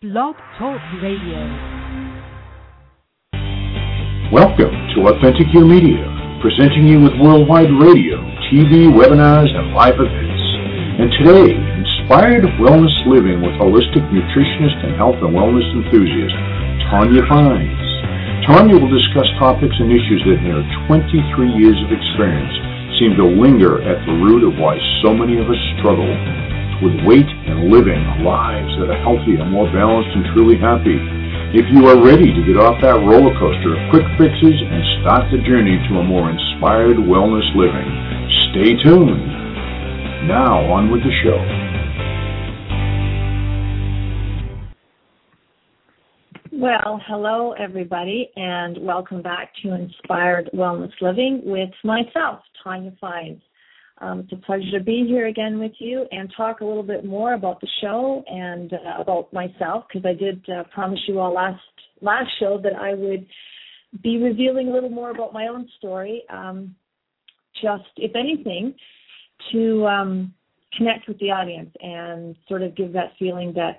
Blog Talk Radio. Welcome to Authentic You Media, presenting you with worldwide radio, TV, webinars, and live events. And today, Inspired Wellness Living with holistic nutritionist and health and wellness enthusiast, Tanya Fines. Tanya will discuss topics and issues that in her 23 years of experience seem to linger at the root of why so many of us struggle with weight and living lives that are healthy and more balanced and truly happy. If you are ready to get off that roller coaster of quick fixes and start the journey to a more inspired wellness living, stay tuned. Now on with the show. Well, hello everybody, and welcome back to Inspired Wellness Living with myself, Tanya Fines. It's a pleasure to be here again with you and talk a little bit more about the show and about myself, because I did promise you all last show that I would be revealing a little more about my own story, just, if anything, to connect with the audience and sort of give that feeling that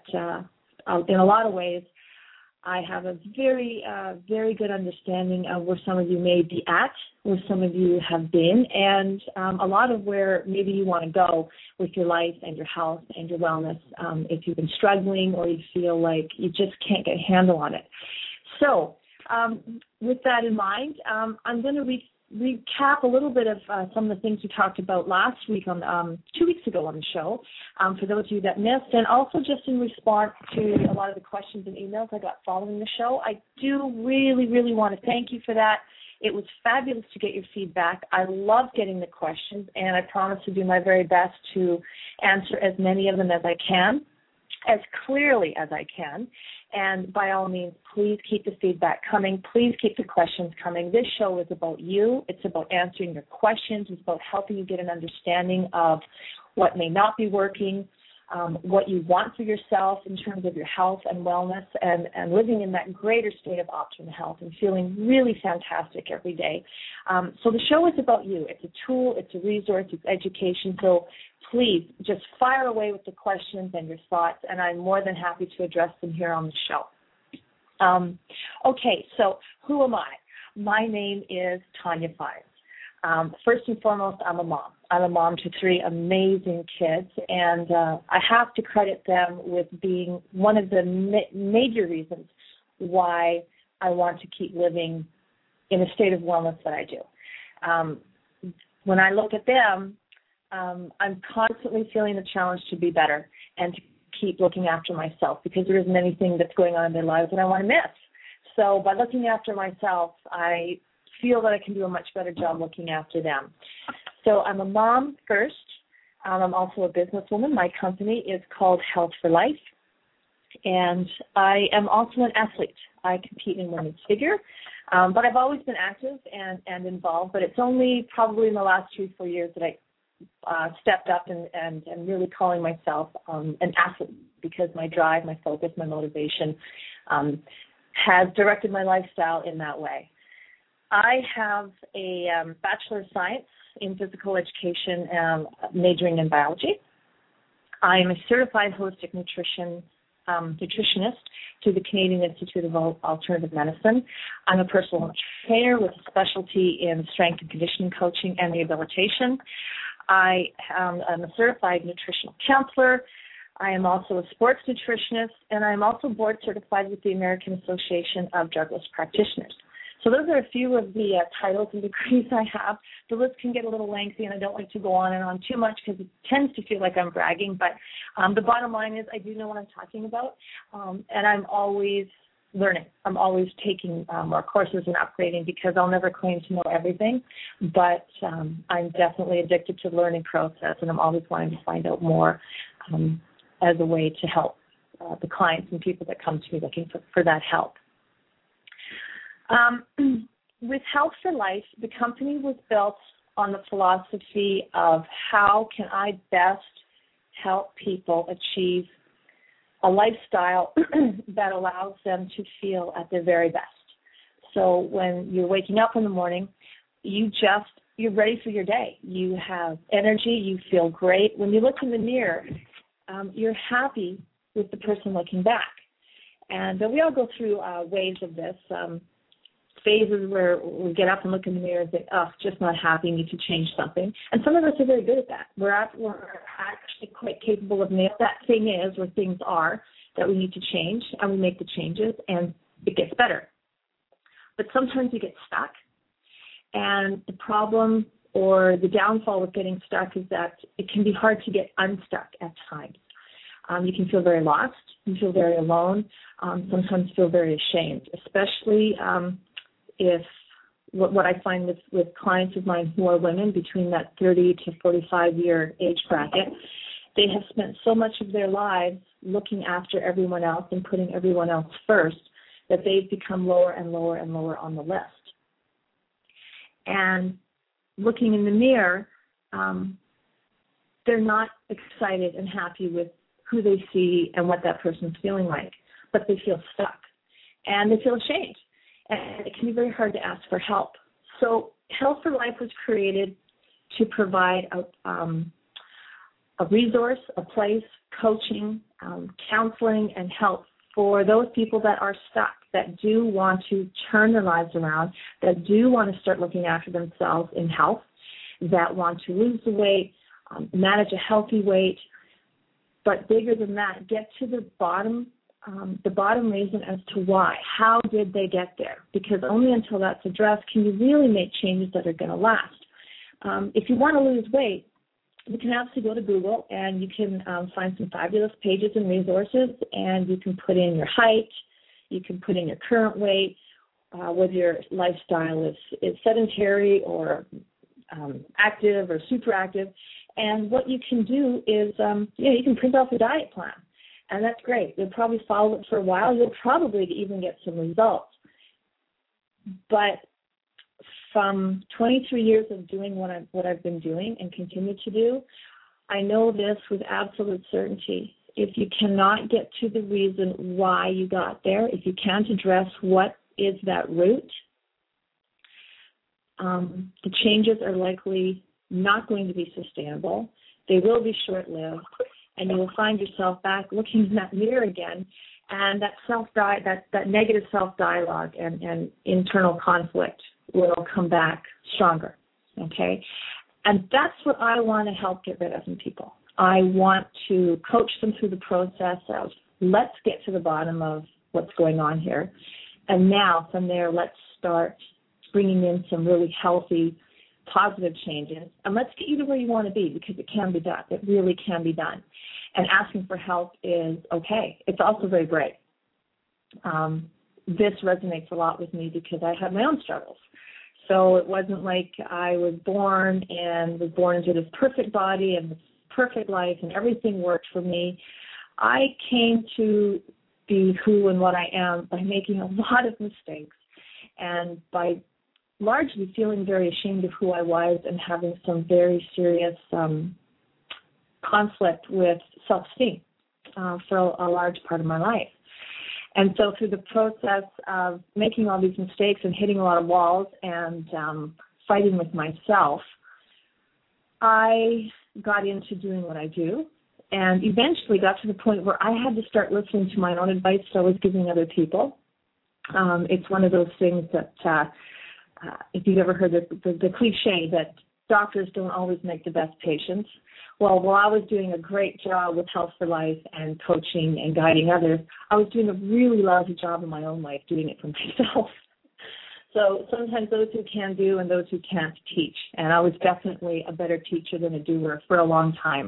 in a lot of ways I have a very, very good understanding of where some of you may be at, where some of you have been, and a lot of where maybe you want to go with your life and your health and your wellness if you've been struggling or you feel like you just can't get a handle on it. So with that in mind, I'm going to recap a little bit of some of the things we talked about last week on 2 weeks ago on the show, for those of you that missed, and also just in response to a lot of the questions and emails I got following the show. I do really, really want to thank you for that. It was fabulous to get your feedback. I love getting the questions, and I promise to do my very best to answer as many of them as I can, as clearly as I can. And by all means, please keep the feedback coming. Please keep the questions coming. This show is about you. It's about answering your questions. It's about helping you get an understanding of what may not be working, what you want for yourself in terms of your health and wellness, and living in that greater state of optimal health and feeling really fantastic every day. So the show is about you. It's a tool. It's a resource. It's education. So please just fire away with the questions and your thoughts, and I'm more than happy to address them here on the show. Okay, so who am I? My name is Tanya Fines. First and foremost, I'm a mom. I'm a mom to 3 amazing kids, and I have to credit them with being one of the major reasons why I want to keep living in a state of wellness that I do. When I look at them, I'm constantly feeling the challenge to be better and to keep looking after myself, because there isn't anything that's going on in their lives that I want to miss. So by looking after myself, I feel that I can do a much better job looking after them. So I'm a mom first. I'm also a businesswoman. My company is called Health for Life, and I am also an athlete. I compete in women's figure, but I've always been active and involved, but it's only probably in the last 3-4 years that I stepped up and really calling myself an athlete, because my drive, my focus, my motivation has directed my lifestyle in that way. I have a Bachelor of Science in Physical Education, majoring in biology. I am a certified holistic nutritionist to the Canadian Institute of Alternative Medicine. I'm a personal trainer with a specialty in strength and conditioning coaching and rehabilitation. I am a certified nutritional counselor. I am also a sports nutritionist, and I am also board certified with the American Association of Drugless Practitioners. So those are a few of the titles and degrees I have. The list can get a little lengthy, and I don't like to go on and on too much because it tends to feel like I'm bragging. But the bottom line is I do know what I'm talking about, and I'm always learning. I'm always taking more courses and upgrading, because I'll never claim to know everything. But I'm definitely addicted to the learning process, and I'm always wanting to find out more as a way to help the clients and people that come to me looking for that help. With Health for Life, the company was built on the philosophy of how can I best help people achieve a lifestyle that allows them to feel at their very best. So when you're waking up in the morning, you're ready for your day. You have energy. You feel great. When you look in the mirror, you're happy with the person looking back. And we all go through waves of this, phases where we get up and look in the mirror and think, oh, just not happy, need to change something. And some of us are very good at that. We're actually quite capable of knowing that thing is or things are that we need to change, and we make the changes, and it gets better. But sometimes you get stuck, and the problem or the downfall with getting stuck is that it can be hard to get unstuck at times. You can feel very lost, you feel very alone, sometimes feel very ashamed, especially if what I find with clients of mine who are women between that 30 to 45-year age bracket, they have spent so much of their lives looking after everyone else and putting everyone else first that they've become lower and lower and lower on the list. And looking in the mirror, they're not excited and happy with who they see and what that person's feeling like, but they feel stuck and they feel ashamed. And it can be very hard to ask for help. So Health for Life was created to provide a resource, a place, coaching, counseling, and help for those people that are stuck, that do want to turn their lives around, that do want to start looking after themselves in health, that want to lose the weight, manage a healthy weight, but bigger than that, get to the bottom reason as to why. How did they get there? Because only until that's addressed can you really make changes that are going to last. If you want to lose weight, you can absolutely go to Google and you can find some fabulous pages and resources, and you can put in your height, you can put in your current weight, whether your lifestyle is sedentary or active or super active. And what you can do is, you can print off a diet plan, and that's great. You'll probably follow it for a while. You'll probably even get some results. But from 23 years of doing what I've been doing and continue to do, I know this with absolute certainty. If you cannot get to the reason why you got there, if you can't address what is that root, the changes are likely not going to be sustainable. They will be short-lived, and you will find yourself back looking in that mirror again, and that negative self-dialogue and internal conflict will come back stronger, okay? And that's what I want to help get rid of in people. I want to coach them through the process of, let's get to the bottom of what's going on here, and now from there, let's start bringing in some really healthy, positive changes, and let's get you to where you want to be, because it can be done. It really can be done. And asking for help is okay. It's also very brave. This resonates a lot with me because I had my own struggles. So it wasn't like I was born into this perfect body and this perfect life and everything worked for me. I came to be who and what I am by making a lot of mistakes and by largely feeling very ashamed of who I was and having some very serious conflict with self-esteem for a large part of my life. And so through the process of making all these mistakes and hitting a lot of walls and fighting with myself, I got into doing what I do and eventually got to the point where I had to start listening to my own advice that I was giving other people. It's one of those things that if you've ever heard the cliche that doctors don't always make the best patients. Well, while I was doing a great job with Health for Life and coaching and guiding others, I was doing a really lousy job in my own life doing it for myself. So sometimes those who can do and those who can't teach. And I was definitely a better teacher than a doer for a long time.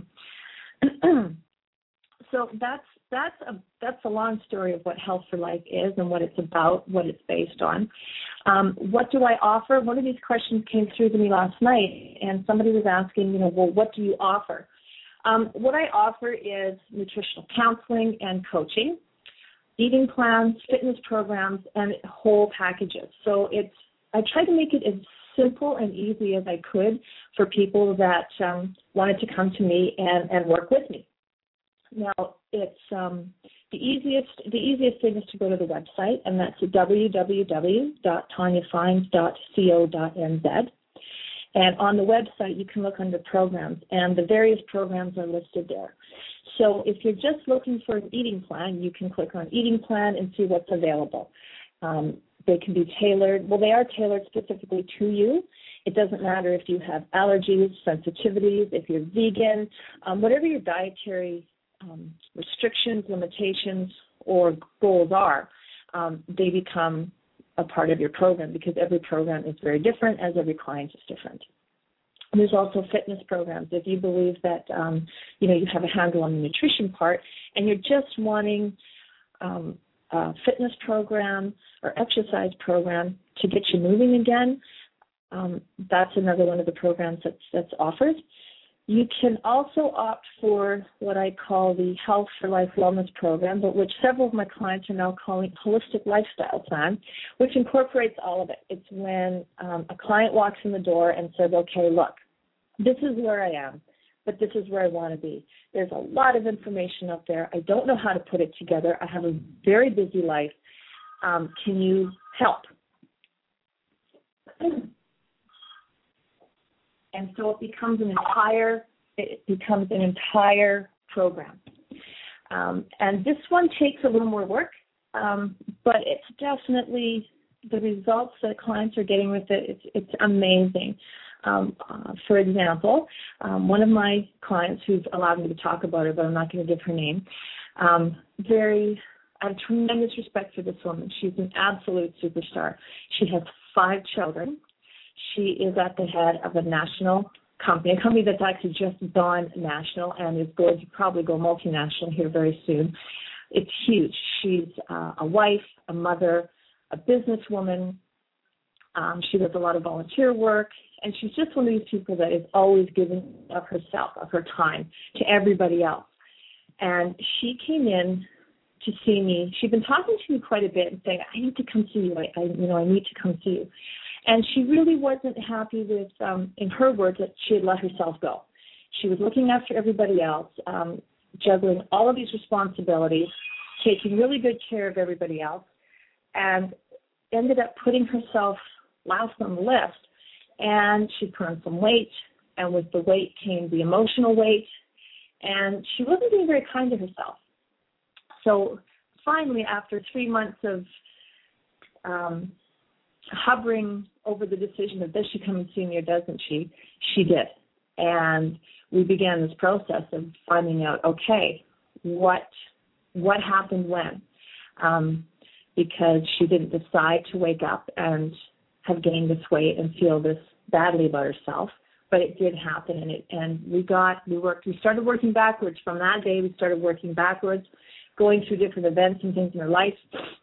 So that's a long story of what Health for Life is and what it's about, what it's based on. What do I offer? One of these questions came through to me last night, and somebody was asking, well, what do you offer? What I offer is nutritional counseling and coaching, eating plans, fitness programs, and whole packages. So I try to make it as simple and easy as I could for people that wanted to come to me and work with me. Now, it's the easiest thing is to go to the website, and that's www.tanyafines.co.nz. And on the website, you can look under programs, and the various programs are listed there. So if you're just looking for an eating plan, you can click on eating plan and see what's available. They can be tailored. Well, they are tailored specifically to you. It doesn't matter if you have allergies, sensitivities, if you're vegan, whatever your dietary restrictions, limitations, or goals are, they become a part of your program because every program is very different as every client is different. And there's also fitness programs. If you believe that, you have a handle on the nutrition part and you're just wanting a fitness program or exercise program to get you moving again, that's another one of the programs that's offered. You can also opt for what I call the Health for Life Wellness Program, but which several of my clients are now calling Holistic Lifestyle Plan, which incorporates all of it. It's when a client walks in the door and says, okay, look, this is where I am, but this is where I want to be. There's a lot of information up there. I don't know how to put it together. I have a very busy life. Can you help? And so it becomes an entire program. And this one takes a little more work, but it's definitely the results that clients are getting with it. It's amazing. For example, one of my clients who's allowed me to talk about it, but I'm not going to give her name, I have tremendous respect for this woman. She's an absolute superstar. She has 5 children. She is at the head of a national company, a company that's actually just gone national and is going to probably go multinational here very soon. It's huge. She's a wife, a mother, a businesswoman. She does a lot of volunteer work, and she's just one of these people that is always giving of herself, of her time, to everybody else. And she came in to see me. She'd been talking to me quite a bit and saying, I need to come see you. I need to come see you. And she really wasn't happy with, in her words, that she had let herself go. She was looking after everybody else, juggling all of these responsibilities, taking really good care of everybody else, and ended up putting herself last on the list. And she put on some weight, and with the weight came the emotional weight, and she wasn't being very kind to herself. So finally, after 3 months of hovering over the decision of does she come and see me or doesn't she did. And we began this process of finding out, okay, what happened when? Because she didn't decide to wake up and have gained this weight and feel this badly about herself, but it did happen, and we started working backwards. From that day, we started working backwards, going through different events and things in her life,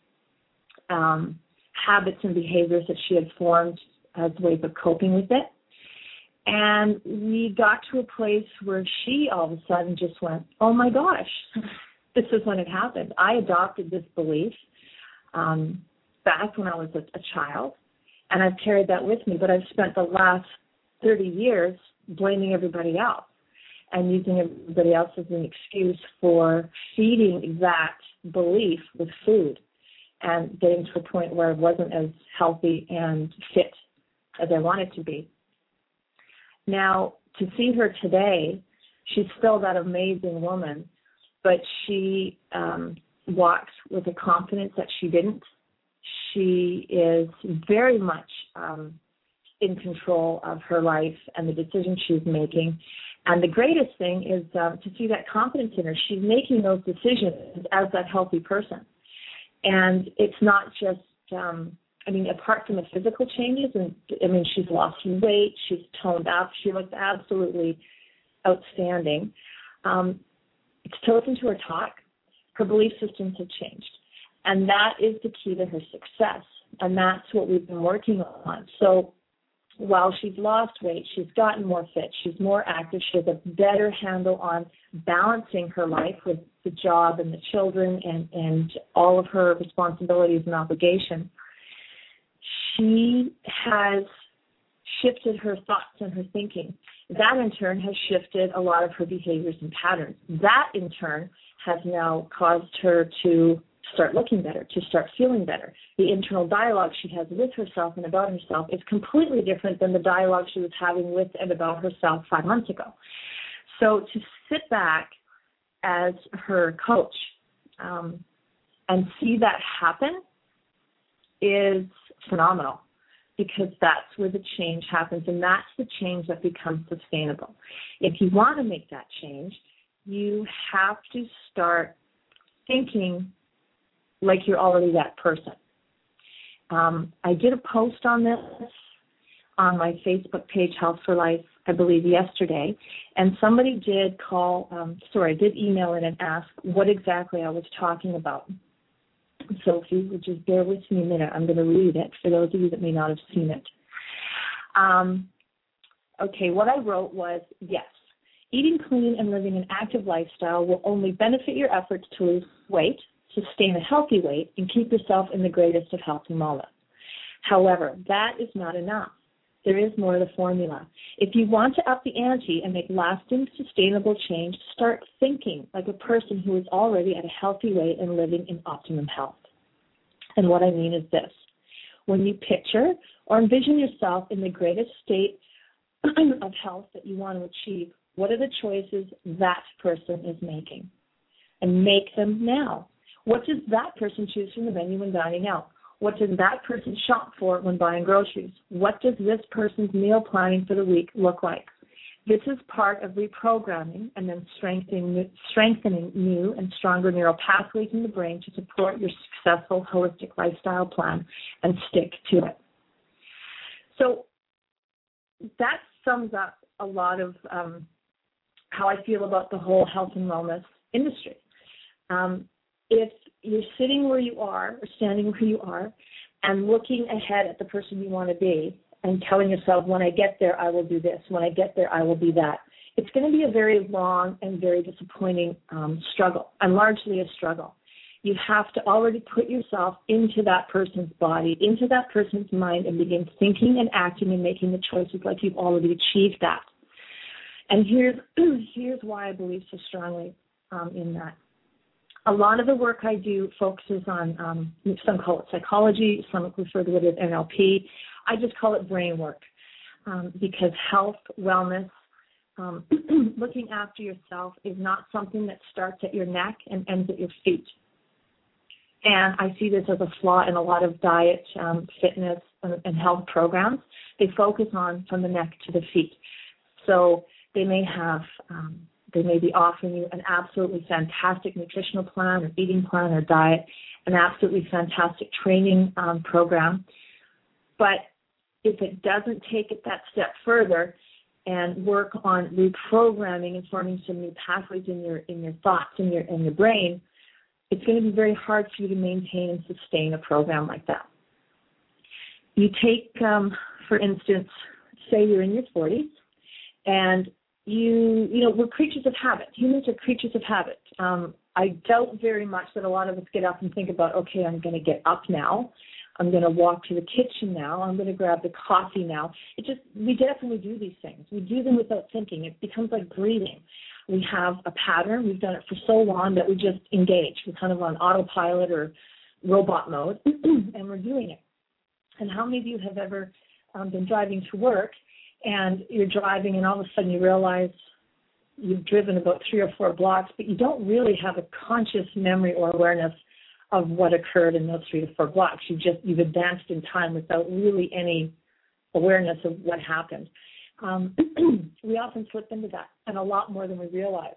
habits and behaviors that she had formed as ways of coping with it. And we got to a place where she all of a sudden just went, oh my gosh, this is when it happened. I adopted this belief back when I was a child, and I've carried that with me, but I've spent the last 30 years blaming everybody else and using everybody else as an excuse for feeding that belief with food and getting to a point where I wasn't as healthy and fit as I wanted to be. Now, to see her today, she's still that amazing woman, but she walks with a confidence that she didn't. She is very much in control of her life and the decisions she's making. And the greatest thing is to see that confidence in her. She's making those decisions as that healthy person. And it's not just, apart from the physical changes, she's lost weight, she's toned up, she looks absolutely outstanding. To listen to her talk, her belief systems have changed. And that is the key to her success. And that's what we've been working on. So while she's lost weight, she's gotten more fit, she's more active, she has a better handle on balancing her life with the job and the children and all of her responsibilities and obligations. She has shifted her thoughts and her thinking. That, in turn, has shifted a lot of her behaviors and patterns. That, in turn, has now caused her to start looking better, to start feeling better. The internal dialogue she has with herself and about herself is completely different than the dialogue she was having with and about herself 5 months ago. So to sit back as her coach and see that happen is phenomenal, because that's where the change happens, and that's the change that becomes sustainable. If you want to make that change, you have to start thinking like you're already that person. I did a post on this on my Facebook page, Health for Life, I believe yesterday, and somebody did did email in and ask what exactly I was talking about. So if you would just bear with me a minute, I'm going to read it for those of you that may not have seen it. Okay, what I wrote was, yes, eating clean and living an active lifestyle will only benefit your efforts to lose weight, sustain a healthy weight, and keep yourself in the greatest of health and wellness. However, that is not enough. There is more to the formula. If you want to up the ante and make lasting, sustainable change, start thinking like a person who is already at a healthy weight and living in optimum health. And what I mean is this. When you picture or envision yourself in the greatest state of health that you want to achieve, what are the choices that person is making? And make them now. What does that person choose from the menu when dining out? What does that person shop for when buying groceries? What does this person's meal planning for the week look like? This is part of reprogramming and then strengthening new and stronger neural pathways in the brain to support your successful holistic lifestyle plan and stick to it. So that sums up a lot of how I feel about the whole health and wellness industry. If you're sitting where you are or standing where you are and looking ahead at the person you want to be and telling yourself, when I get there, I will do this. When I get there, I will be that. It's going to be a very long and very disappointing struggle, and largely a struggle. You have to already put yourself into that person's body, into that person's mind, and begin thinking and acting and making the choices like you've already achieved that. And here's why I believe so strongly in that. A lot of the work I do focuses on, some call it psychology, some refer to it as NLP. I just call it brain work because health, wellness, looking after yourself is not something that starts at your neck and ends at your feet. And I see this as a flaw in a lot of diet, fitness, and health programs. They focus on from the neck to the feet. So they may be offering you an absolutely fantastic nutritional plan or eating plan or diet, an absolutely fantastic training program. But if it doesn't take it that step further and work on reprogramming and forming some new pathways in your thoughts, in your brain, it's going to be very hard for you to maintain and sustain a program like that. You take, for instance, say you're in your 40s, and we're creatures of habit. Humans are creatures of habit. I doubt very much that a lot of us get up and think about, okay, I'm going to get up now. I'm going to walk to the kitchen now. I'm going to grab the coffee now. We definitely do these things. We do them without thinking. It becomes like breathing. We have a pattern. We've done it for so long that we just engage. We're kind of on autopilot or robot mode, and we're doing it. And how many of you have ever been driving to work, and you're driving, and all of a sudden you realize you've driven about 3 or 4 blocks, but you don't really have a conscious memory or awareness of what occurred in those 3 to 4 blocks. You've advanced in time without really any awareness of what happened. We often slip into that, and a lot more than we realize.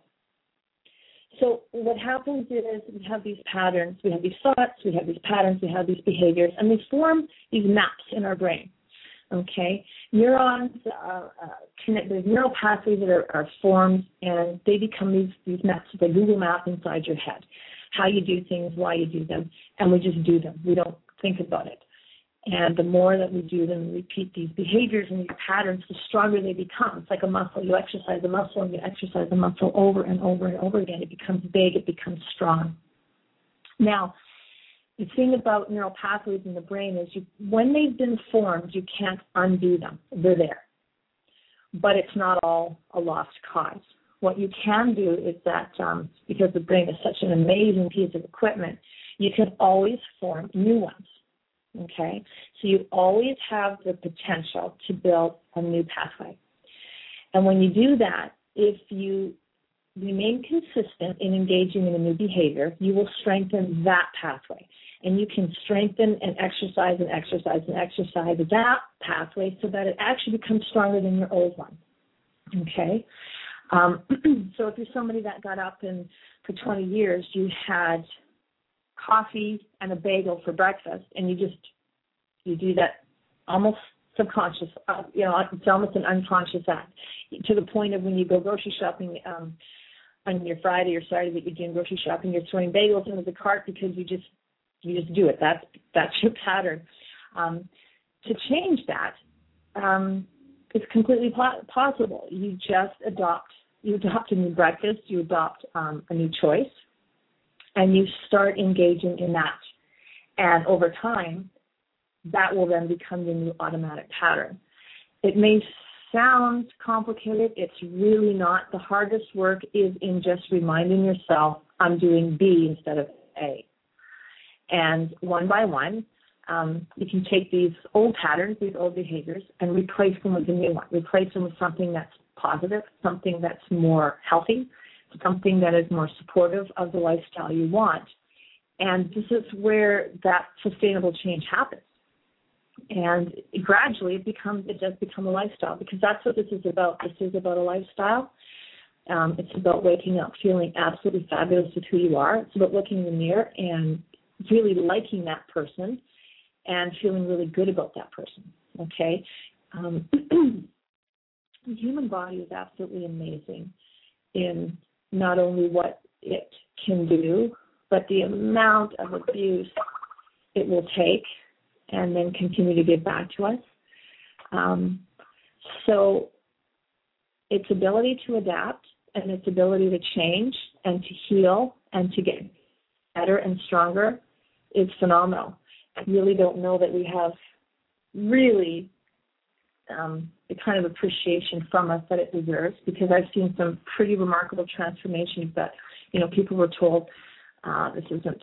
So what happens is we have these patterns, we have these thoughts, we have these patterns, we have these behaviors, and they form these maps in our brain. Okay, neurons there's neural pathways that are formed, and they become these maps, the Google map inside your head. How you do things, why you do them, and we just do them. We don't think about it. And the more that we do them and repeat these behaviors and these patterns, the stronger they become. It's like a muscle. You exercise the muscle and you exercise the muscle over and over and over again. It becomes big. It becomes strong. Now, the thing about neural pathways in the brain is when they've been formed, you can't undo them. They're there. But it's not all a lost cause. What you can do is that because the brain is such an amazing piece of equipment, you can always form new ones. Okay? So you always have the potential to build a new pathway. And when you do that, if you remain consistent in engaging in a new behavior, you will strengthen that pathway. And you can strengthen and exercise that pathway so that it actually becomes stronger than your old one. Okay? So if you're somebody that got up and for 20 years you had coffee and a bagel for breakfast, and you do that almost subconscious, it's almost an unconscious act, to the point of when you go grocery shopping on your Friday or Saturday that you're doing grocery shopping, you're throwing bagels into the cart because you just do it. That's your pattern. To change that, it's completely possible. You just adopt a new breakfast, you adopt a new choice, and you start engaging in that. And over time, that will then become your new automatic pattern. It may sound complicated. It's really not. The hardest work is in just reminding yourself, I'm doing B instead of A. And one by one, you can take these old patterns, these old behaviors, and replace them with a new one. Replace them with something that's positive, something that's more healthy, something that is more supportive of the lifestyle you want. And this is where that sustainable change happens. And gradually it does become a lifestyle, because that's what this is about. This is about a lifestyle. It's about waking up feeling absolutely fabulous with who you are. It's about looking in the mirror and really liking that person and feeling really good about that person, okay? The human body is absolutely amazing in not only what it can do, but the amount of abuse it will take and then continue to give back to us. So its ability to adapt and its ability to change and to heal and to get better and stronger is phenomenal. I really don't know that we have really the kind of appreciation from us that it deserves, because I've seen some pretty remarkable transformations that, people were told this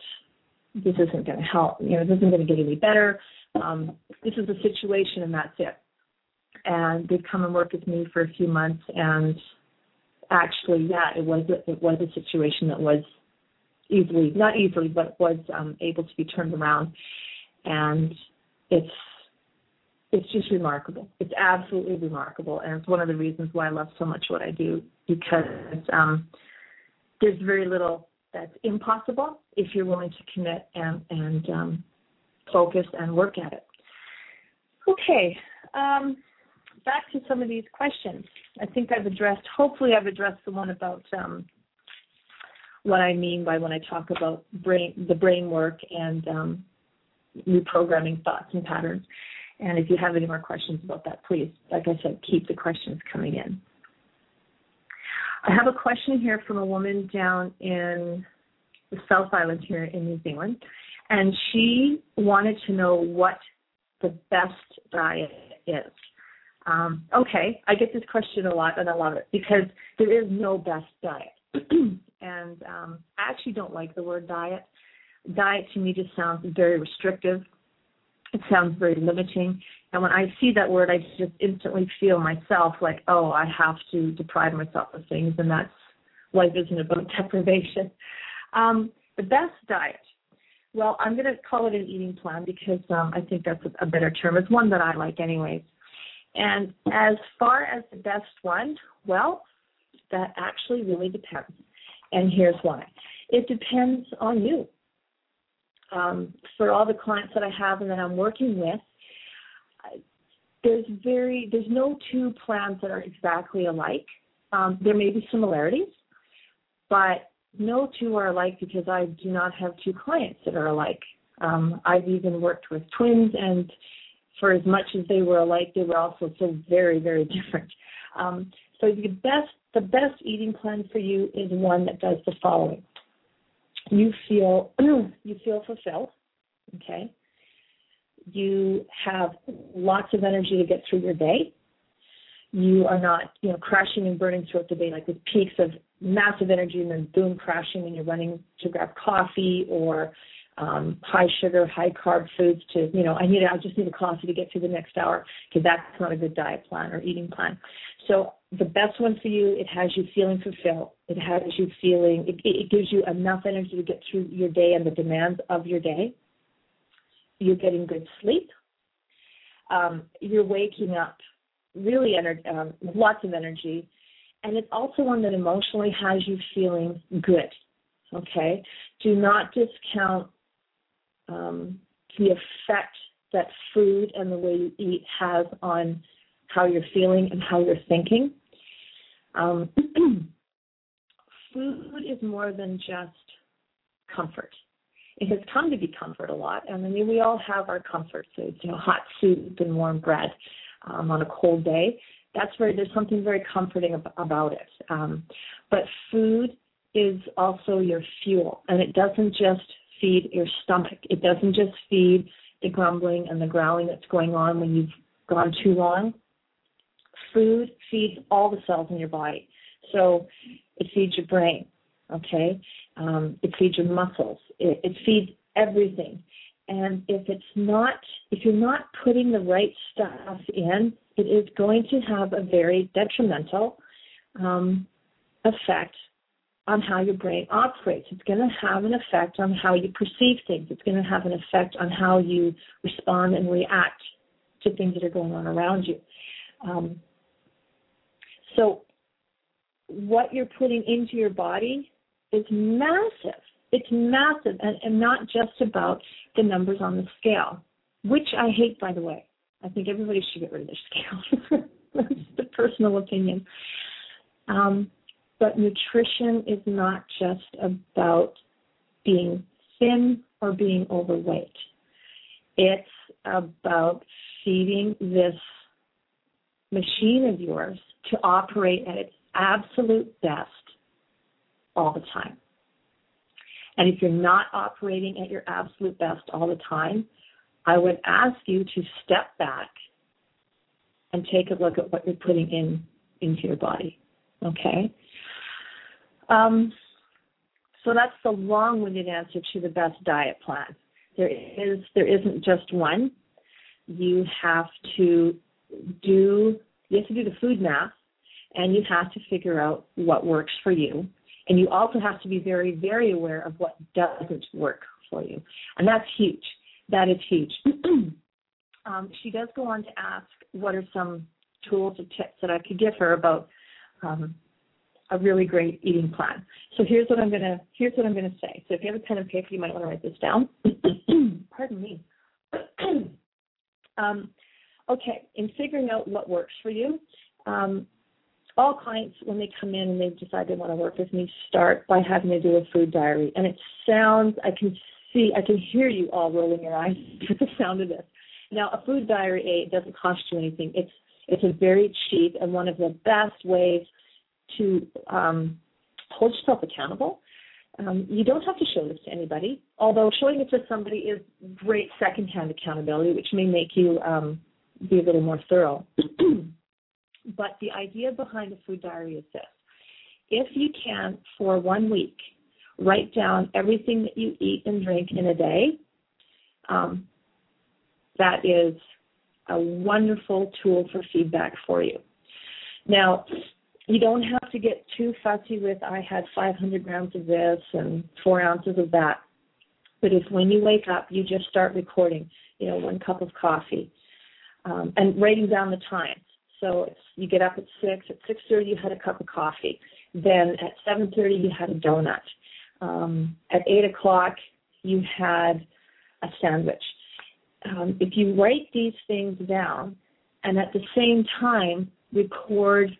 isn't going to help, this isn't going to get any better. This is a situation and that's it. And they'd come and work with me for a few months, and actually, it was a situation that was not easily, but was able to be turned around. And it's just remarkable. It's absolutely remarkable, and it's one of the reasons why I love so much what I do, because there's very little that's impossible if you're willing to commit and focus and work at it. Okay, back to some of these questions. I think hopefully I've addressed the one about what I mean by when I talk about the brain work and reprogramming thoughts and patterns. And if you have any more questions about that, please, like I said, keep the questions coming in. I have a question here from a woman down in the South Island here in New Zealand, and she wanted to know what the best diet is. Okay, I get this question a lot, and I love it, because there is no best diet. And I actually don't like the word diet. Diet to me just sounds very restrictive. It sounds very limiting. And when I see that word, I just instantly feel myself like, oh, I have to deprive myself of things, and life isn't about deprivation. The best diet, well, I'm going to call it an eating plan, because I think that's a better term. It's one that I like anyways. And as far as the best one, well, that actually really depends. And here's why. It depends on you. For all the clients that I have and that I'm working with, there's no two plans that are exactly alike. There may be similarities, but no two are alike, because I do not have two clients that are alike. I've even worked with twins, and for as much as they were alike, they were also so very, very different. So the best eating plan for you is one that does the following. You feel fulfilled, okay? You have lots of energy to get through your day. You are not, crashing and burning throughout the day, like with peaks of massive energy and then boom, crashing when you're running to grab coffee or high sugar, high carb foods to, I just need a coffee to get through the next hour, because that's not a good diet plan or eating plan. So the best one for you. It has you feeling fulfilled. It has you feeling, it gives you enough energy to get through your day and the demands of your day. You're getting good sleep. You're waking up really with lots of energy. And it's also one that emotionally has you feeling good, okay? Do not discount the effect that food and the way you eat has on how you're feeling and how you're thinking. Food is more than just comfort. It has come to be comfort a lot. And I mean, we all have our comfort foods, hot soup and warm bread on a cold day. There's something very comforting about it. But food is also your fuel, and it doesn't just feed your stomach. It doesn't just feed the grumbling and the growling that's going on when you've gone too long. Food feeds all the cells in your body. So it feeds your brain, okay? It feeds your muscles. It feeds everything. And if you're not putting the right stuff in, it is going to have a very detrimental effect on how your brain operates. It's going to have an effect on how you perceive things. It's going to have an effect on how you respond and react to things that are going on around you. So what you're putting into your body is massive. It's massive, and not just about the numbers on the scale, which I hate, by the way. I think everybody should get rid of their scale. That's the personal opinion. But nutrition is not just about being thin or being overweight. It's about feeding this machine of yours to operate at its absolute best all the time. And if you're not operating at your absolute best all the time, I would ask you to step back and take a look at what you're putting into your body, okay? So that's the long-winded answer to the best diet plan. There isn't just one. You have to do the food math, and you have to figure out what works for you. And you also have to be very, very aware of what doesn't work for you. And that's huge. That is huge. She does go on to ask what are some tools or tips that I could give her about a really great eating plan. So here's what I'm gonna say. So if you have a pen and paper, you might want to write this down. Pardon me. Okay, in figuring out what works for you, all clients, when they come in and they decide they want to work with me, start by having to do a food diary. And it sounds, I can hear you all rolling your eyes at the sound of this. Now, a food diary, it doesn't cost you anything. It's a very cheap and one of the best ways to hold yourself accountable. You don't have to show this to anybody, although showing it to somebody is great secondhand accountability, which may make you be a little more thorough. But the idea behind a food diary is this. If you can, for 1 week, write down everything that you eat and drink in a day, that is a wonderful tool for feedback for you. Now, you don't have to get too fussy with, I had 500 grams of this and 4 ounces of that. But if when you wake up, you just start recording, 1 cup of coffee, and writing down the times. So you get up at 6. At 6:30, you had a cup of coffee. Then at 7:30, you had a donut. At 8 o'clock, you had a sandwich. If you write these things down and at the same time record,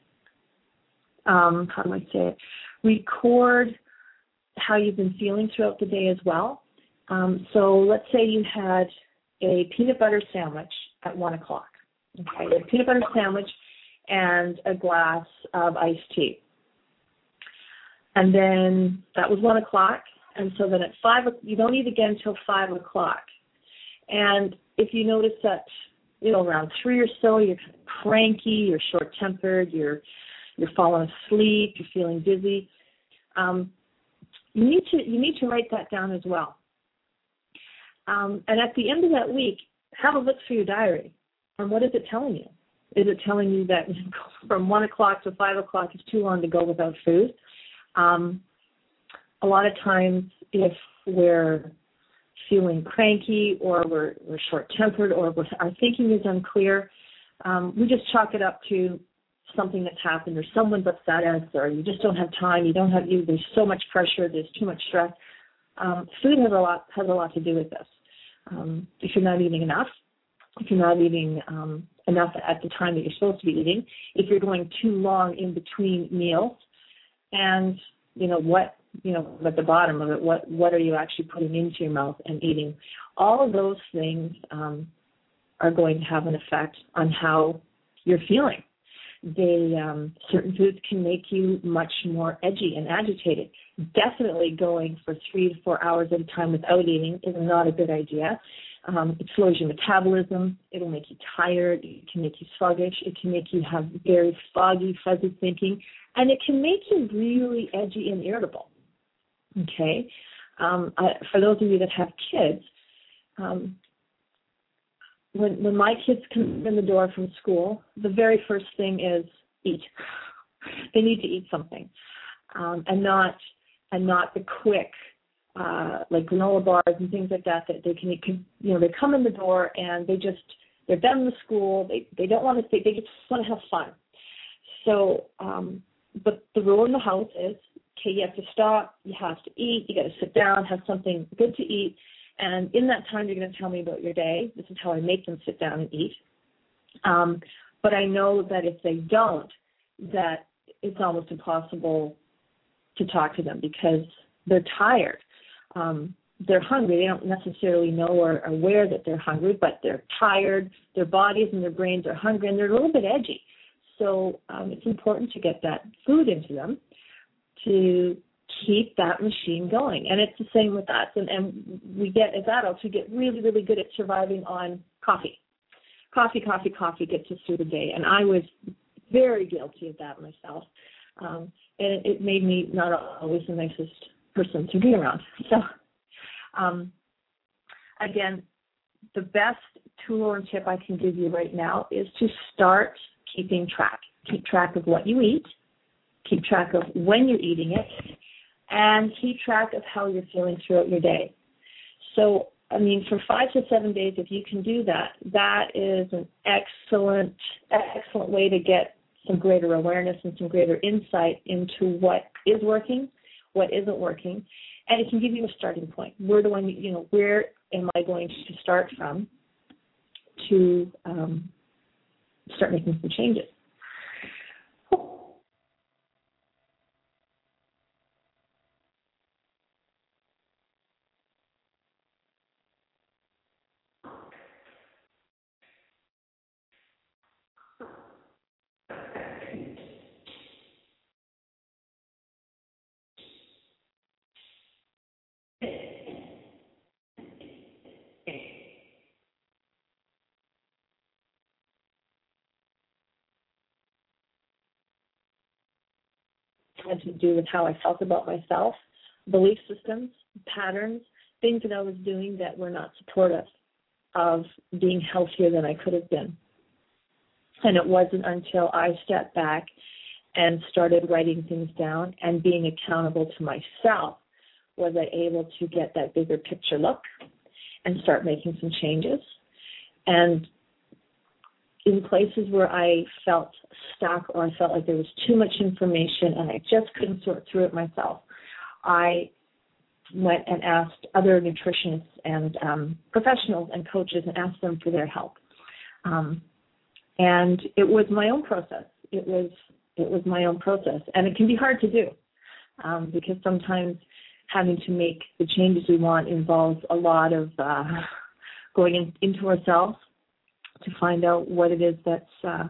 record how you've been feeling throughout the day as well. So let's say you had a peanut butter sandwich at 1 o'clock. Okay, a peanut butter sandwich and a glass of iced tea. And then that was 1 o'clock. And so then at 5, you don't eat again until 5 o'clock. And if you notice that, around 3 or so, you're cranky, you're short-tempered, you're falling asleep, you're feeling dizzy, you need to write that down as well. And at the end of that week, have a look through your diary. And what is it telling you? Is it telling you that from 1 o'clock to 5 o'clock is too long to go without food? A lot of times if we're feeling cranky or we're short-tempered or our thinking is unclear, we just chalk it up to something that's happened or someone's upset us or you just don't have time, there's so much pressure, there's too much stress. Food has a lot to do with this. If you're not eating enough, if you're not eating enough at the time that you're supposed to be eating, if you're going too long in between meals, and at the bottom of it, what are you actually putting into your mouth and eating? All of those things are going to have an effect on how you're feeling. Certain foods can make you much more edgy and agitated. Definitely going for 3 to 4 hours at a time without eating is not a good idea. It slows your metabolism. It'll make you tired. It can make you sluggish. It can make you have very foggy, fuzzy thinking. And it can make you really edgy and irritable. Okay? For those of you that have kids, when my kids come in the door from school, the very first thing is eat. They need to eat something, and not the quick like granola bars and things like that they can they come in the door and they're done with school. They don't want to stay. They just want to have fun. So, but the rule in the house is, okay, you have to stop. You have to eat. You got to sit down, have something good to eat. And in that time, you're going to tell me about your day. This is how I make them sit down and eat. But I know that if they don't, that it's almost impossible to talk to them because they're tired. They're hungry. They don't necessarily know or are aware that they're hungry, but they're tired. Their bodies and their brains are hungry, and they're a little bit edgy. So it's important to get that food into them to keep that machine going. And it's the same with us. And we get, as adults, we get really, really good at surviving on coffee. Coffee gets us through the day. And I was very guilty of that myself. And it made me not always the nicest person to be around. So, again, the best tool and tip I can give you right now is to start keeping track. Keep track of what you eat. Keep track of when you're eating it. And keep track of how you're feeling throughout your day. So, I mean, for 5 to 7 days, if you can do that, that is an excellent way to get some greater awareness and some greater insight into what is working, what isn't working, and it can give you a starting point. Where am I going to start from to start making some changes? Had to do with how I felt about myself, belief systems, patterns, things that I was doing that were not supportive of being healthier than I could have been. And it wasn't until I stepped back and started writing things down and being accountable to myself was I able to get that bigger picture look and start making some changes. And in places where I felt stuck or I felt like there was too much information and I just couldn't sort through it myself, I went and asked other nutritionists and professionals and coaches and asked them for their help. And it was my own process. It was my own process. And it can be hard to do because sometimes having to make the changes we want involves a lot of going into ourselves to find out what it is that's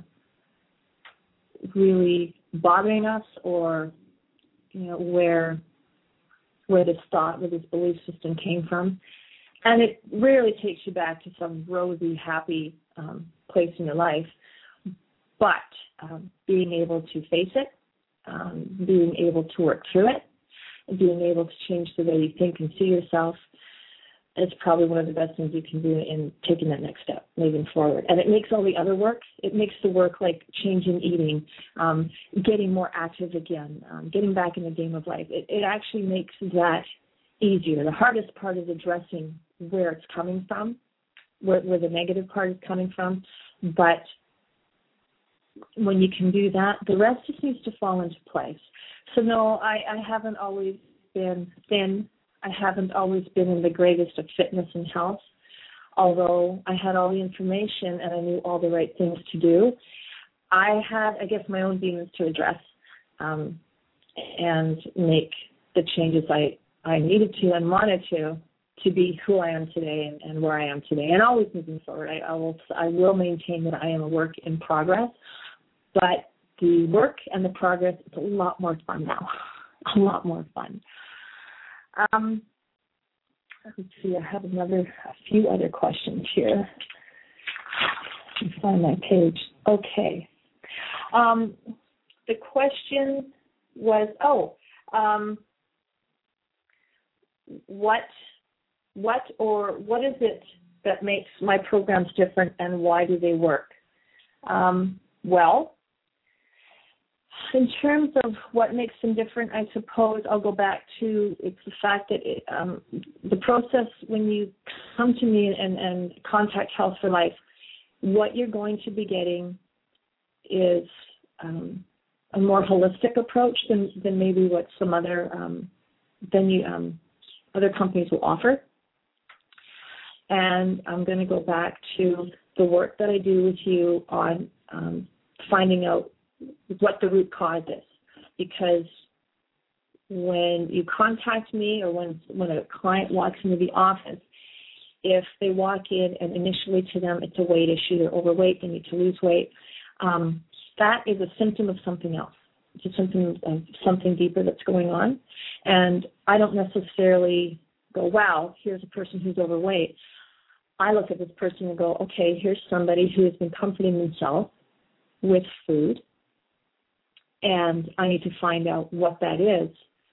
really bothering us, or where this thought, where this belief system came from. And it rarely takes you back to some rosy, happy place in your life. But being able to face it, being able to work through it, being able to change the way you think and see yourself, is probably one of the best things you can do in taking that next step, moving forward. And it makes all the other work, it makes the work like changing eating, getting more active again, getting back in the game of life. It actually makes that easier. The hardest part is addressing where it's coming from, where the negative part is coming from. But when you can do that, the rest just needs to fall into place. So no, I haven't always been thin. I haven't always been in the greatest of fitness and health, although I had all the information and I knew all the right things to do. I had, I guess, my own demons to address and make the changes I needed to and wanted to be who I am today and where I am today. And always moving forward, I will maintain that I am a work in progress, but the work and the progress is a lot more fun now, a lot more fun. Let's see, I have a few other questions here. Let me find my page. Okay. The question was, what is it that makes my programs different and why do they work? Well, in terms of what makes them different, I suppose I'll go back to it's the fact that the process when you come to me and contact Health for Life, what you're going to be getting is a more holistic approach than maybe what some other other companies will offer. And I'm going to go back to the work that I do with you on finding out what the root cause is. Because when you contact me or when a client walks into the office, if they walk in and initially to them it's a weight issue, they're overweight, they need to lose weight, that is a symptom of something else. It's a symptom of something deeper that's going on. And I don't necessarily go, wow, here's a person who's overweight. I look at this person and go, okay, here's somebody who has been comforting themselves with food, and I need to find out what that is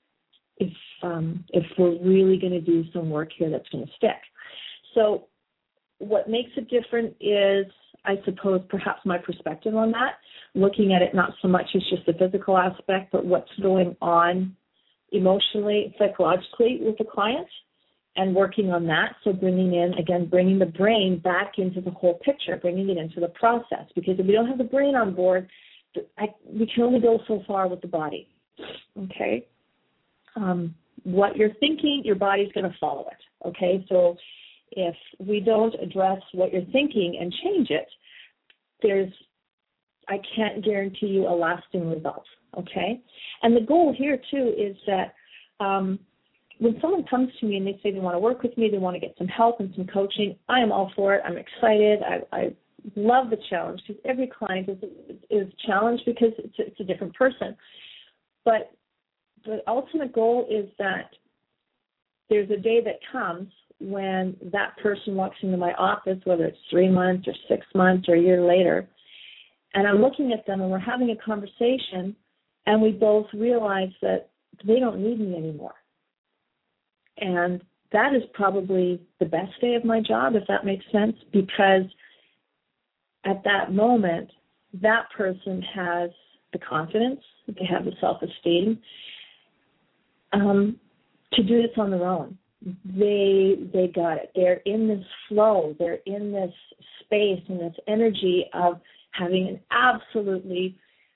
if we're really going to do some work here that's going to stick. So what makes it different is, I suppose, perhaps my perspective on that, looking at it not so much as just the physical aspect, but what's going on emotionally, psychologically with the client, and working on that. So bringing the brain back into the whole picture, bringing it into the process. Because if we don't have the brain on board, we can only go so far with the body. Okay? What you're thinking, your body's going to follow it. Okay? So if we don't address what you're thinking and change it, I can't guarantee you a lasting result. Okay? And the goal here, too, is that when someone comes to me and they say they want to work with me, they want to get some help and some coaching, I am all for it. I'm excited. I love the challenge because every client is challenged because it's a different person. But the ultimate goal is that there's a day that comes when that person walks into my office, whether it's 3 months or 6 months or a year later, and I'm looking at them and we're having a conversation and we both realize that they don't need me anymore. And that is probably the best day of my job, if that makes sense, because at that moment, that person has the confidence, they have the self-esteem to do this on their own. They got it. They're in this flow. They're in this space and this energy of having an absolutely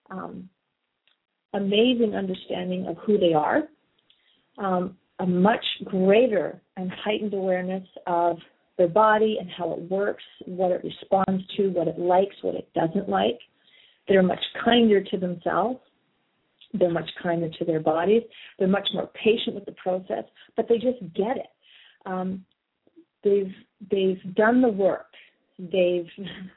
amazing understanding of who they are, a much greater and heightened awareness of their body and how it works, what it responds to, what it likes, what it doesn't like. They're much kinder to themselves. They're much kinder to their bodies. They're much more patient with the process, but they just get it. They've done the work. They've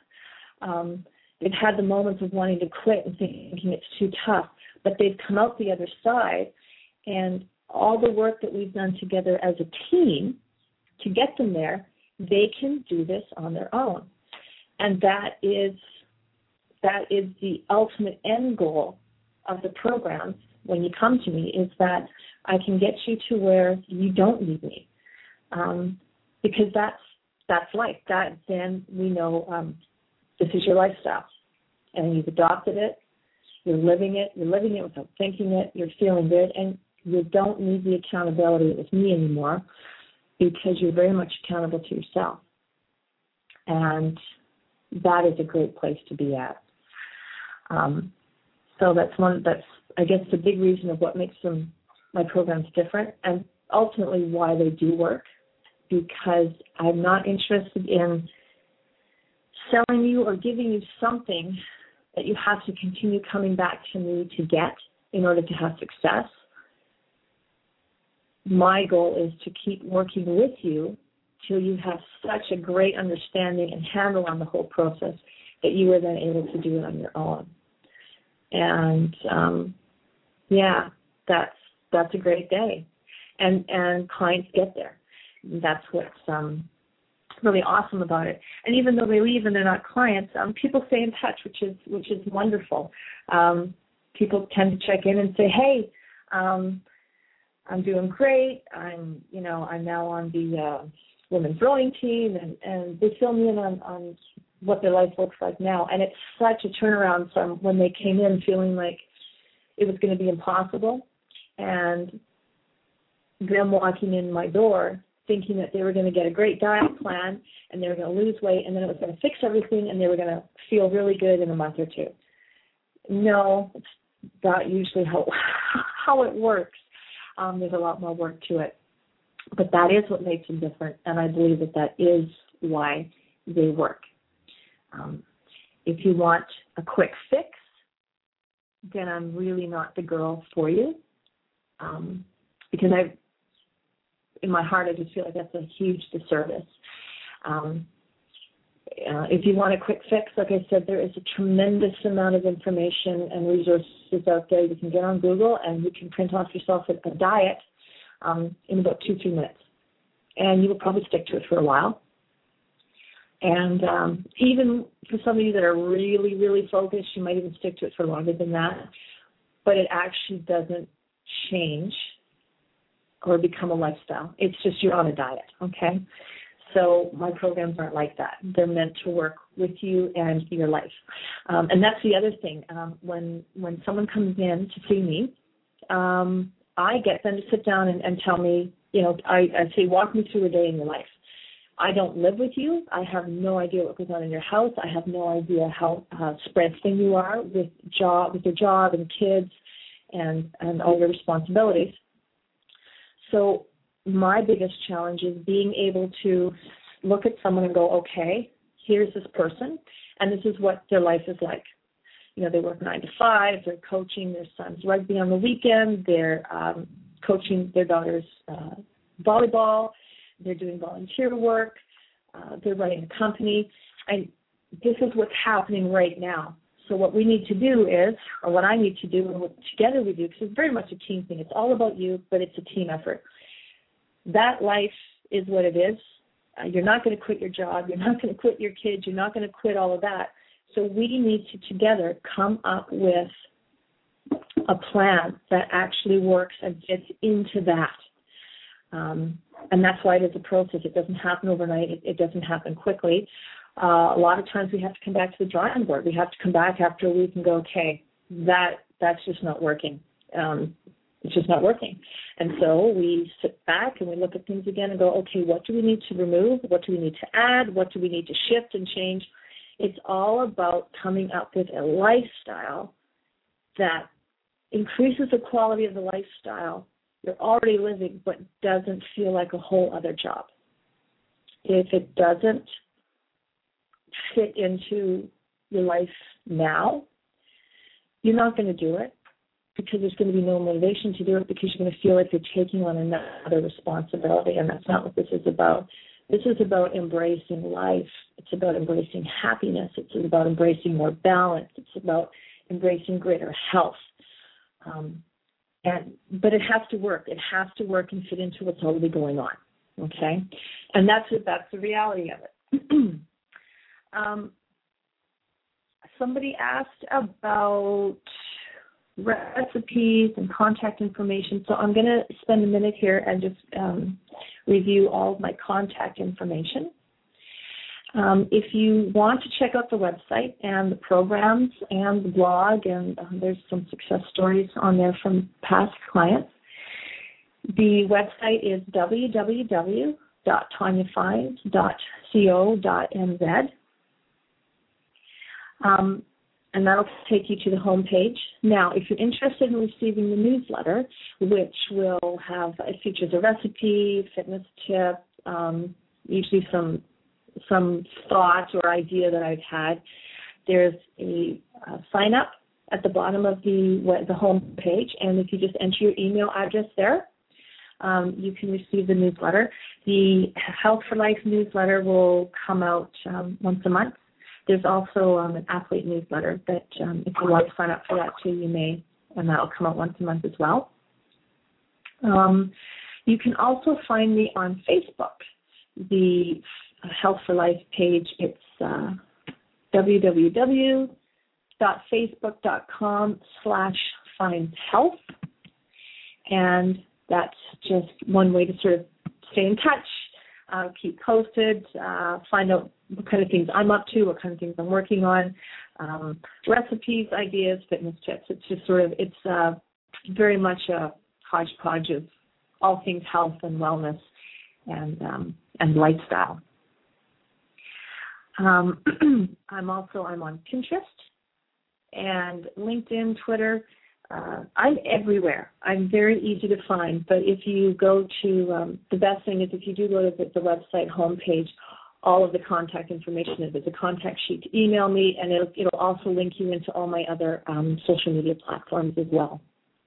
had the moments of wanting to quit and thinking it's too tough, but they've come out the other side, and all the work that we've done together as a team to get them there, they can do this on their own. And that is the ultimate end goal of the programs when you come to me, is that I can get you to where you don't need me. because that's life. That then we know this is your lifestyle, and you've adopted it. You're living it. You're living it without thinking it. You're feeling good, and you don't need the accountability with me anymore because you're very much accountable to yourself. And that is a great place to be at. So that's I guess the big reason of what makes my programs different, and ultimately why they do work, because I'm not interested in selling you or giving you something that you have to continue coming back to me to get in order to have success. My goal is to keep working with you till you have such a great understanding and handle on the whole process that you are then able to do it on your own. And that's a great day, and clients get there. That's what's really awesome about it. And even though they leave and they're not clients, people stay in touch, which is wonderful. People tend to check in and say, "Hey, I'm doing great. I'm now on the women's rowing team," and they fill me in on what their life looks like now. And it's such a turnaround from when they came in feeling like it was going to be impossible, and them walking in my door thinking that they were going to get a great diet plan and they were going to lose weight and then it was going to fix everything and they were going to feel really good in a month or two. No, it's not usually how it works. There's a lot more work to it. But that is what makes them different, and I believe that is why they work. If you want a quick fix, then I'm really not the girl for you, because in my heart, I just feel like that's a huge disservice. If you want a quick fix, like I said, there is a tremendous amount of information and resources out there. You can get on Google and you can print off yourself a diet in about 2-3 minutes. And you will probably stick to it for a while. And even for some of you that are really, really focused, you might even stick to it for longer than that. But it actually doesn't change or become a lifestyle. It's just you're on a diet, okay? So my programs aren't like that. They're meant to work with you and your life. And that's the other thing. When someone comes in to see me, I get them to sit down and tell me, I say, walk me through a day in your life. I don't live with you. I have no idea what goes on in your house. I have no idea how spread thin you are with your job and kids and all your responsibilities. So my biggest challenge is being able to look at someone and go, okay, here's this person, and this is what their life is like. They work 9 to 5. They're coaching their son's rugby on the weekend. They're coaching their daughter's volleyball. They're doing volunteer work. They're running a company. And this is what's happening right now. So what we need to do is, or what I need to do, and what together we do, because it's very much a team thing. It's all about you, but it's a team effort. That life is what it is. You're not going to quit your job. You're not going to quit your kids. You're not going to quit all of that. So we need to together come up with a plan that actually works and fits into that. And that's why it is a process. It doesn't happen overnight. It doesn't happen quickly. A lot of times we have to come back to the drawing board. We have to come back after a week and go, okay, that's just not working. It's just not working. And so we sit back and we look at things again and go, okay, what do we need to remove? What do we need to add? What do we need to shift and change? It's all about coming up with a lifestyle that increases the quality of the lifestyle you're already living, but doesn't feel like a whole other job. If it doesn't fit into your life now, you're not going to do it because there's going to be no motivation to do it because you're going to feel like you're taking on another responsibility, and that's not what this is about. This is about embracing life. It's about embracing happiness. It's about embracing more balance. It's about embracing greater health. But it has to work. It has to work and fit into what's already going on, okay? And that's the reality of it. Somebody asked about recipes and contact information. So I'm going to spend a minute here and just review all of my contact information. If you want to check out the website and the programs and the blog, and there's some success stories on there from past clients, the website is www.tanyafines.co.nz. And that'll take you to the home page. Now, if you're interested in receiving the newsletter, which will have, it features a recipe, fitness tip, usually some thought or idea that I've had, there's a sign up at the bottom of the home page, and if you just enter your email address there, you can receive the newsletter. The Health for Life newsletter will come out once a month. There's also an athlete newsletter that if you want to sign up for that too, you may, and that will come out once a month as well. You can also find me on Facebook. The Health for Life page, it's www.facebook.com/findshealth, and that's just one way to sort of stay in touch, keep posted, find out what kind of things I'm up to, what kind of things I'm working on, recipes, ideas, fitness tips. It's just sort of, it's very much a hodgepodge of all things health and wellness and lifestyle. I'm on Pinterest and LinkedIn, Twitter. I'm everywhere. I'm very easy to find, but if you go to, the best thing is if you do go to the website homepage, all of the contact information is. There's a contact sheet to email me, and it'll also link you into all my other social media platforms as well.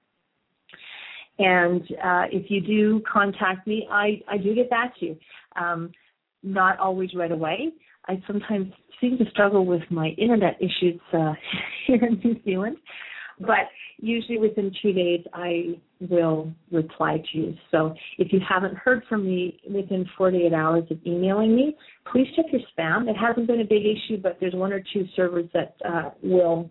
And if you do contact me, I do get back to you. Not always right away. I sometimes seem to struggle with my internet issues here in New Zealand, but usually within 2 days I will reply to you. So if you haven't heard from me within 48 hours of emailing me, please check your spam. It hasn't been a big issue, but there's 1 or 2 servers that will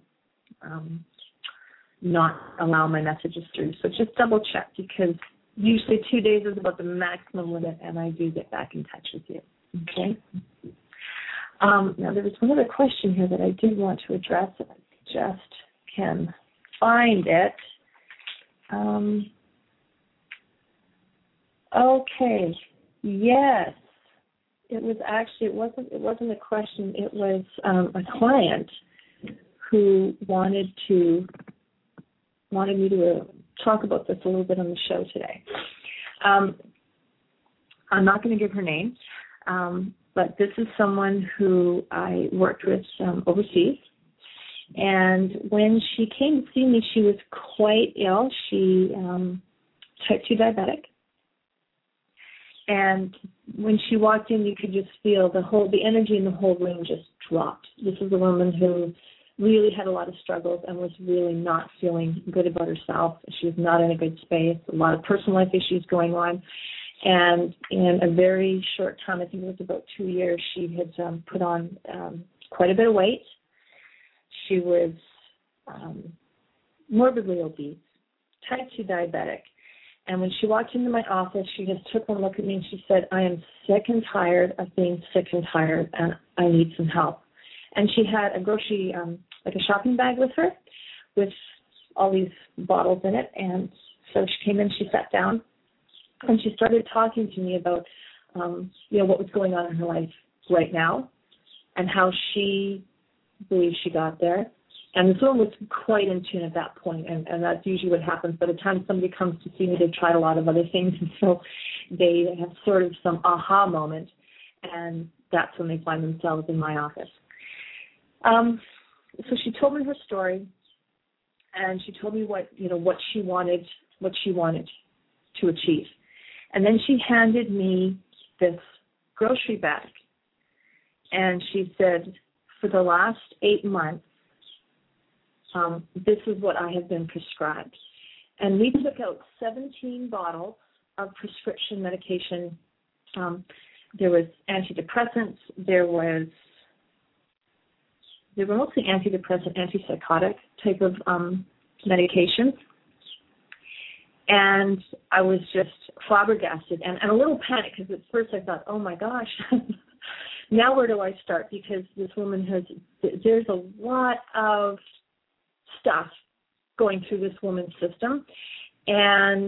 not allow my messages through. So just double check, because usually 2 days is about the maximum limit, and I do get back in touch with you. Okay? Now, there was one other question here that I did want to address, and I just can find it. Okay. Yes. It was actually, it wasn't a question. It was a client who wanted me to talk about this a little bit on the show today. I'm not going to give her name, but this is someone who I worked with overseas. And when she came to see me, she was quite ill. She type 2 diabetic. And when she walked in, you could just feel the energy in the whole room just dropped. This is a woman who really had a lot of struggles and was really not feeling good about herself. She was not in a good space, a lot of personal life issues going on. And in a very short time, I think it was about 2 years, she had put on quite a bit of weight. She was morbidly obese, type 2 diabetic. And when she walked into my office, she just took one look at me and she said, "I am sick and tired of being sick and tired, and I need some help." And she had a grocery, like a shopping bag with her with all these bottles in it. And so she came in, she sat down, and she started talking to me about, what was going on in her life right now and how she believes she got there. And this woman was quite in tune at that point, and that's usually what happens. By the time somebody comes to see me, they've tried a lot of other things, and so they have sort of some aha moment, and that's when they find themselves in my office. So she told me her story, and she told me what she wanted to achieve. And then she handed me this grocery bag, and she said, "For the last 8 months, this is what I have been prescribed." And we took out 17 bottles of prescription medication. There was antidepressants. They were mostly antidepressant, antipsychotic type of medication. And I was just flabbergasted and a little panicked because at first I thought, oh my gosh, now where do I start? Because this woman there's a lot of stuff going through this woman's system. And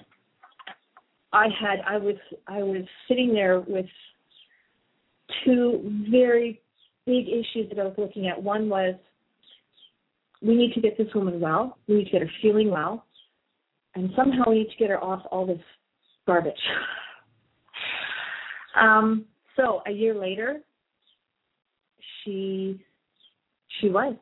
I was sitting there with two very big issues that I was looking at. One was, we need to get this woman well. We need to get her feeling well. And somehow we need to get her off all this garbage. So a year later, she was,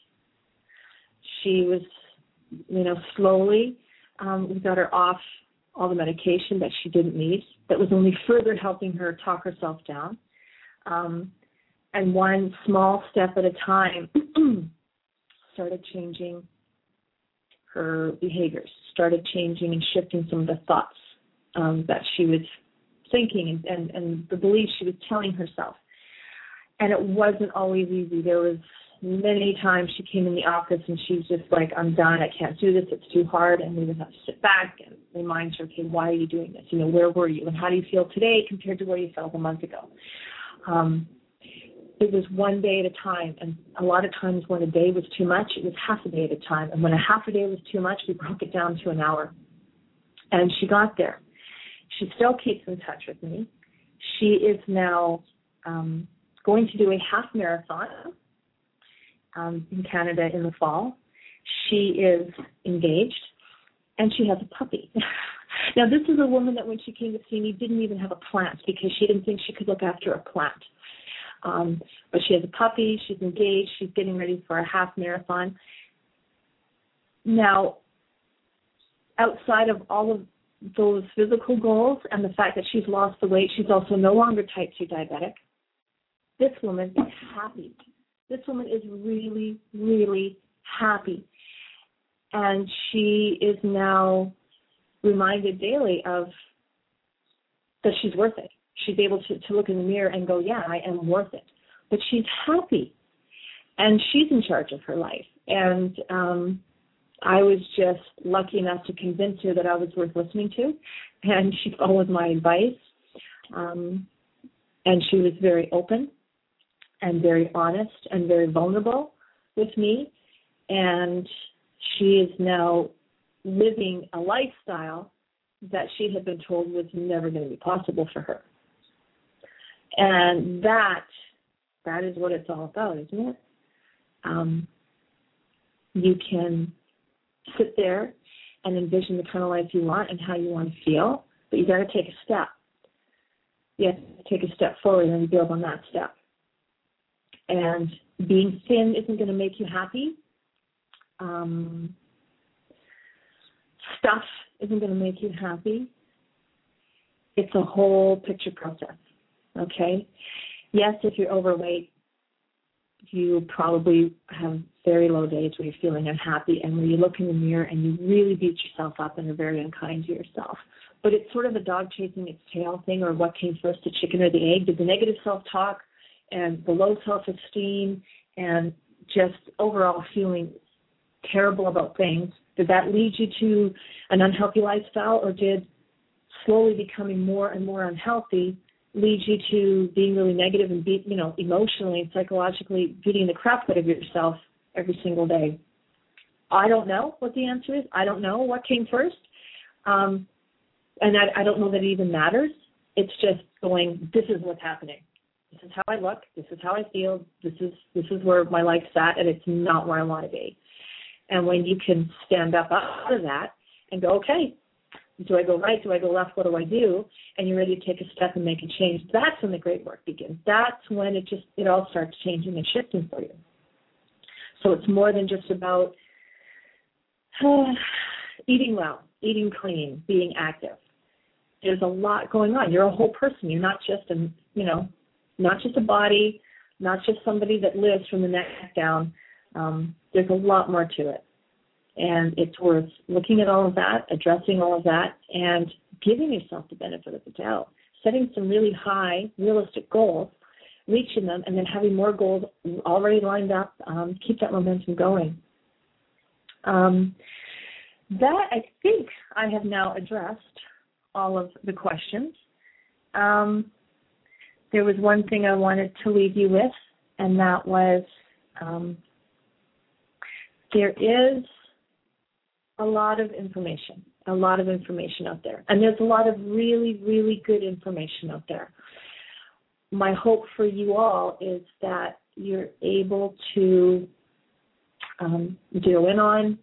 slowly, we got her off all the medication that she didn't need, that was only further helping her talk herself down. And one small step at a time started changing her behaviors, started changing and shifting some of the thoughts that she was thinking and the beliefs she was telling herself. And it wasn't always easy. There was many times she came in the office and she was just like, I'm done, I can't do this, it's too hard. And we would have to sit back and remind her, okay, why are you doing this? Where were you? And how do you feel today compared to where you felt a month ago? It was one day at a time, and a lot of times when a day was too much, it was half a day at a time. And when a half a day was too much, we broke it down to an hour. And she got there. She still keeps in touch with me. She is now going to do a half marathon in Canada in the fall. She is engaged, and she has a puppy. Now, this is a woman that when she came to see me didn't even have a plant because she didn't think she could look after a plant. But she has a puppy, she's engaged, she's getting ready for a half marathon. Now, outside of all of those physical goals and the fact that she's lost the weight, she's also no longer type 2 diabetic. This woman is happy. This woman is really, really happy. And she is now reminded daily of that she's worth it. She's able to look in the mirror and go, yeah, I am worth it. But she's happy, and she's in charge of her life. And I was just lucky enough to convince her that I was worth listening to, and she followed my advice. And she was very open and very honest and very vulnerable with me. And she is now living a lifestyle that she had been told was never going to be possible for her. And that is what it's all about, isn't it? You can sit there and envision the kind of life you want and how you want to feel, but you got to take a step. You have to take a step forward and build on that step. And being thin isn't going to make you happy. Stuff isn't going to make you happy. It's a whole picture process, okay? Yes, if you're overweight, you probably have very low days where you're feeling unhappy and where you look in the mirror and you really beat yourself up and are very unkind to yourself. But it's sort of a dog chasing its tail thing, or what came first, the chicken or the egg? Did the negative self-talk and the low self-esteem and just overall feeling terrible about things, did that lead you to an unhealthy lifestyle, or did slowly becoming more and more unhealthy lead you to being really negative and emotionally and psychologically beating the crap out of yourself every single day? I don't know what the answer is. I don't know what came first. And I don't know that it even matters. It's just going, this is what's happening. This is how I look. This is how I feel. This is where my life's at, and it's not where I want to be. And when you can stand up out of that and go, okay, do I go right? Do I go left? What do I do? And you're ready to take a step and make a change. That's when the great work begins. That's when it all starts changing and shifting for you. So it's more than just about eating well, eating clean, being active. There's a lot going on. You're a whole person. You're not just not just a body, not just somebody that lives from the neck down. There's a lot more to it. And it's worth looking at all of that, addressing all of that, and giving yourself the benefit of the doubt, setting some really high, realistic goals, reaching them, and then having more goals already lined up. Keep that momentum going. That, I think I have now addressed all of the questions. There was one thing I wanted to leave you with, and that was there is a lot of information out there. And there's a lot of really, really good information out there. My hope for you all is that you're able to zero in on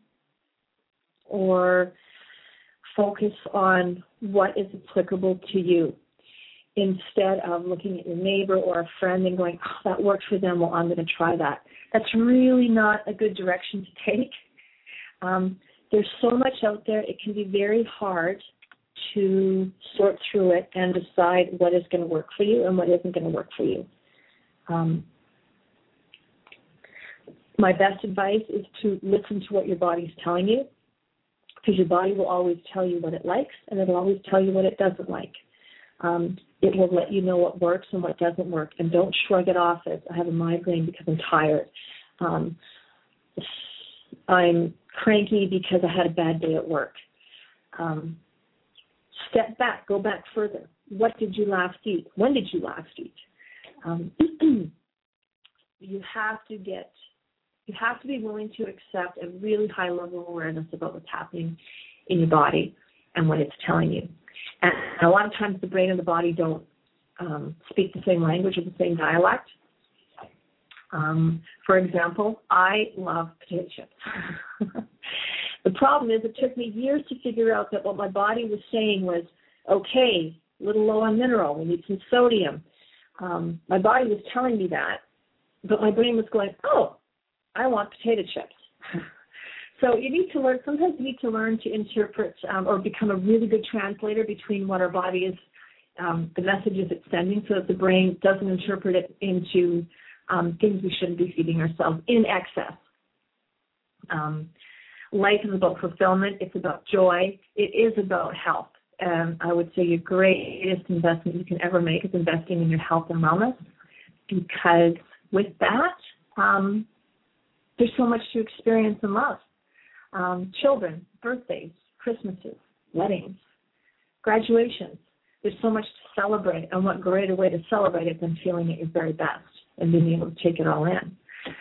or focus on what is applicable to you instead of looking at your neighbor or a friend and going, oh, that worked for them, well, I'm going to try that. That's really not a good direction to take. There's so much out there, it can be very hard to sort through it and decide what is going to work for you and what isn't going to work for you. My best advice is to listen to what your body is telling you, because your body will always tell you what it likes, and it will always tell you what it doesn't like. It will let you know what works and what doesn't work, and don't shrug it off as I have a migraine because I'm tired. I'm cranky because I had a bad day at work. Step back, go back further. What did you last eat? When did you last eat? You have to be willing to accept a really high level of awareness about what's happening in your body and what it's telling you. And a lot of times the brain and the body don't speak the same language or the same dialect. For example, I love potato chips. The problem is it took me years to figure out that what my body was saying was, okay, a little low on mineral, we need some sodium. My body was telling me that, but my brain was going, oh, I want potato chips. So you need to learn, sometimes you need to learn to interpret or become a really good translator between what our body is, the messages it's sending, so that the brain doesn't interpret it into things we shouldn't be feeding ourselves in excess. Life is about fulfillment. It's about joy. It is about health. I would say your greatest investment you can ever make is investing in your health and wellness, because with that, there's so much to experience and love. Children, birthdays, Christmases, weddings, graduations. There's so much to celebrate, and what greater way to celebrate it than feeling at your very best and being able to take it all in.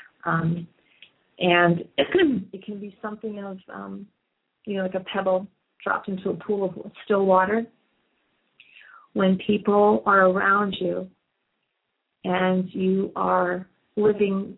And it can be something of, like a pebble dropped into a pool of still water. When people are around you and you are living,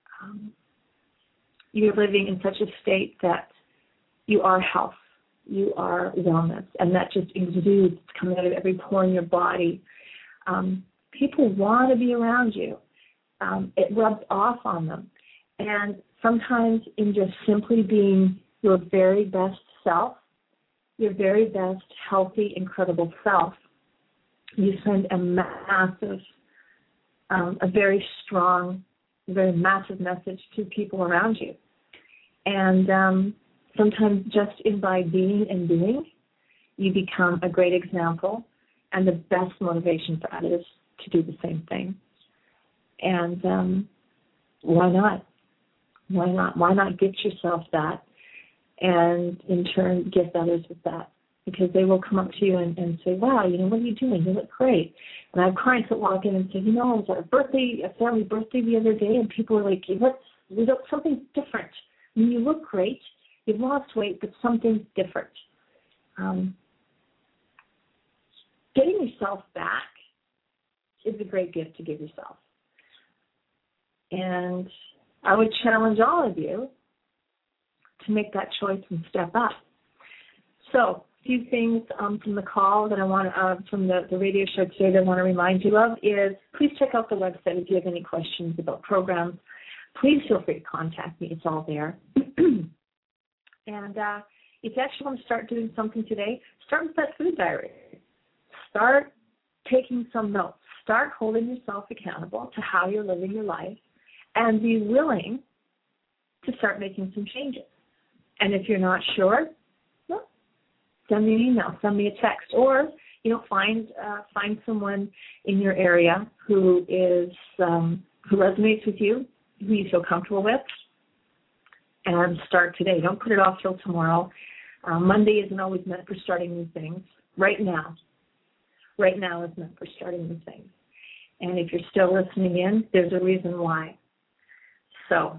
you're living in such a state that you are health, you are wellness, and that just exudes, it's coming out of every pore in your body. People want to be around you. It rubs off on them. And sometimes in just simply being your very best self, your very best, healthy, incredible self, you send a massive, a very strong, very massive message to people around you. And sometimes just in by being and doing, you become a great example, and the best motivation for others to do the same thing. And why not? Why not? Why not gift yourself that, and in turn gift others with that? Because they will come up to you and say, wow, what are you doing? You look great. And I have clients that walk in and say, I was at a family birthday the other day, and people are like, we look something different. I mean, you look great. You've lost weight, but something's different. Getting yourself back is a great gift to give yourself. And I would challenge all of you to make that choice and step up. So, a few things from the call that I want from the radio show today that I want to remind you of is, please check out the website if you have any questions about programs. Please feel free to contact me. It's all there. And if you actually want to start doing something today, start with that food diary. Start taking some notes. Start holding yourself accountable to how you're living your life, and be willing to start making some changes. And if you're not sure, well, send me an email, send me a text, or find someone in your area who is who resonates with you, who you feel comfortable with, and start today. Don't put it off till tomorrow. Monday isn't always meant for starting new things. Right now is meant for starting new things. And if you're still listening in, there's a reason why. So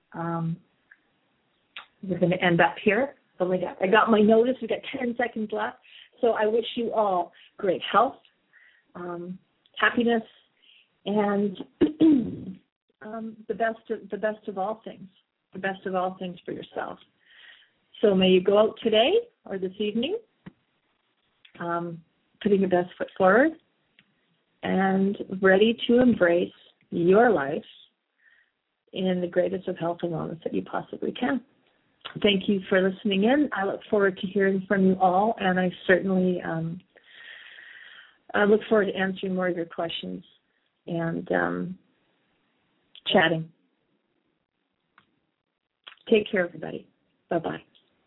we're going to end up here. I got my notice. We got 10 seconds left. So I wish you all great health, happiness, and the best of all things. The best of all things for yourself. So may you go out today or this evening, putting your best foot forward and ready to embrace your life in the greatest of health and wellness that you possibly can. Thank you for listening in. I look forward to hearing from you all, and I certainly look forward to answering more of your questions and chatting. Take care, everybody. Bye-bye.